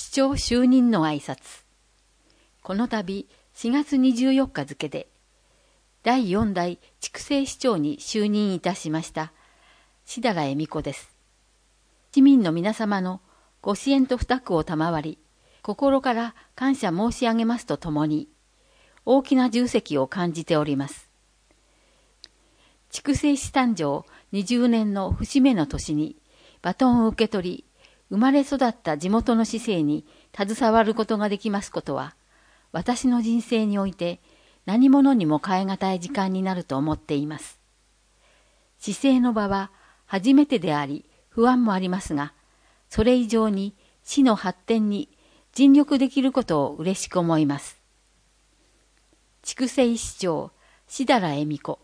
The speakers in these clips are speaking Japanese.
市長就任の挨拶。この度4月24日付で第4代筑西市長に就任いたしました志田恵美子です。市民の皆様のご支援と負託を賜り、心から感謝申し上げますとともに、大きな重責を感じております。筑西市誕生20年の節目の年にバトンを受け取り、生まれ育った地元の市政に携わることができますことは、私の人生において何者にも代え難い時間になると思っています。市政の場は初めてであり、不安もありますが、それ以上に市の発展に尽力できることを嬉しく思います。筑西市長、志田恵美子。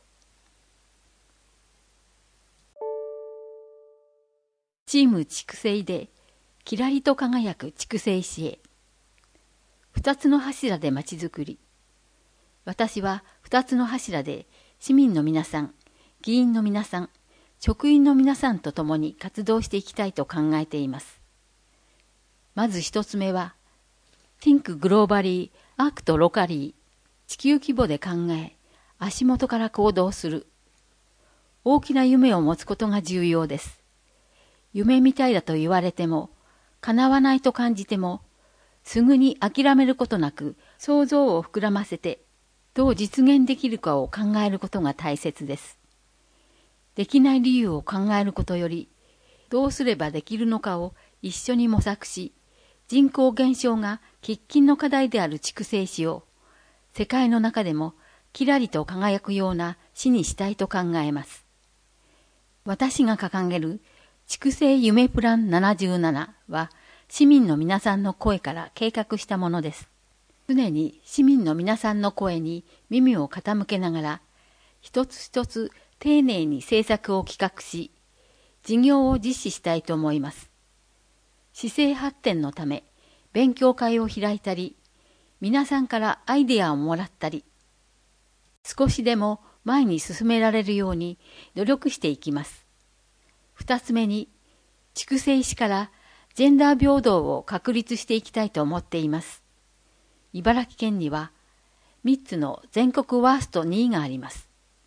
チーム筑西できらりと輝く筑西市へ。二つの柱でまちづくり。私は二つの柱で市民の皆さん、議員の皆さん、職員の皆さんと共に活動していきたいと考えています。まず一つ目は、Think Globally, Act Locally、地球規模で考え、足元から行動する。大きな夢を持つことが重要です。夢みたいだと言われても、叶わないと感じても、すぐに諦めることなく想像を膨らませて、どう実現できるかを考えることが大切です。できない理由を考えることより、どうすればできるのかを一緒に模索し、人口減少が喫緊の課題である筑西市を、世界の中でもきらりと輝くような市にしたいと考えます。私が掲げる筑西夢プラン77は、市民の皆さんの声から計画したものです。常に市民の皆さんの声に耳を傾けながら、一つ一つ丁寧に政策を企画し、事業を実施したいと思います。市政発展のため、勉強会を開いたり、皆さんからアイデアをもらったり、少しでも前に進められるように努力していきます。二つ目に、筑西市からジェンダー平等を確立していきたいと思っています。茨城県には3つの全国ワースト2位があります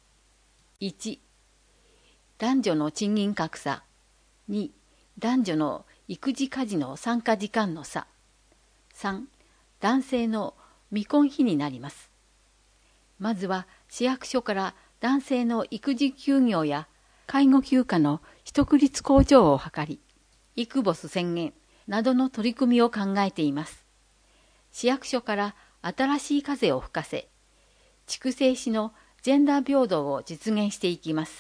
。1、男女の賃金格差。2、男女の育児家事の参加時間の差。3、男性の未婚費になります。まずは市役所から男性の育児休業や介護休暇の取得率向上を図り、イクボス宣言などの取り組みを考えています。市役所から新しい風を吹かせ、筑西市のジェンダー平等を実現していきます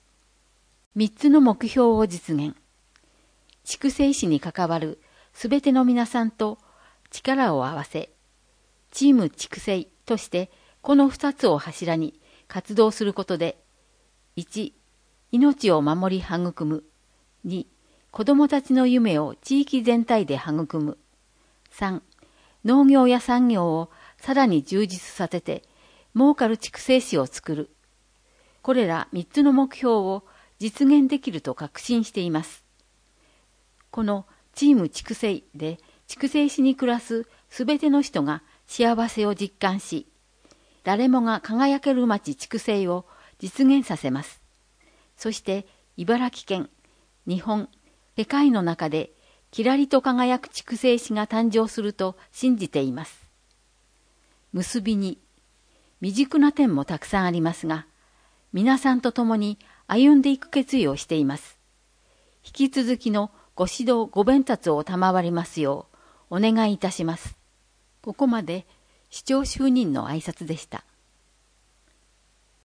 。3つの目標を実現。筑西市に関わるすべての皆さんと力を合わせ、チーム筑西としてこの2つを柱に活動することで、1、命を守り育む。2、子どもたちの夢を地域全体で育む。3、農業や産業をさらに充実させて、儲かる筑西市を作る。これら3つの目標を実現できると確信しています。このチーム筑西で筑西市に暮らすすべての人が幸せを実感し、誰もが輝ける町筑西を実現させます。そして茨城県、日本、世界の中できらりと輝く筑西市が誕生すると信じています。結びに、未熟な点もたくさんありますが、皆さんと共に歩んでいく決意をしています。引き続きのご指導ご鞭撻を賜りますようお願いいたします。ここまで市長就任の挨拶でした。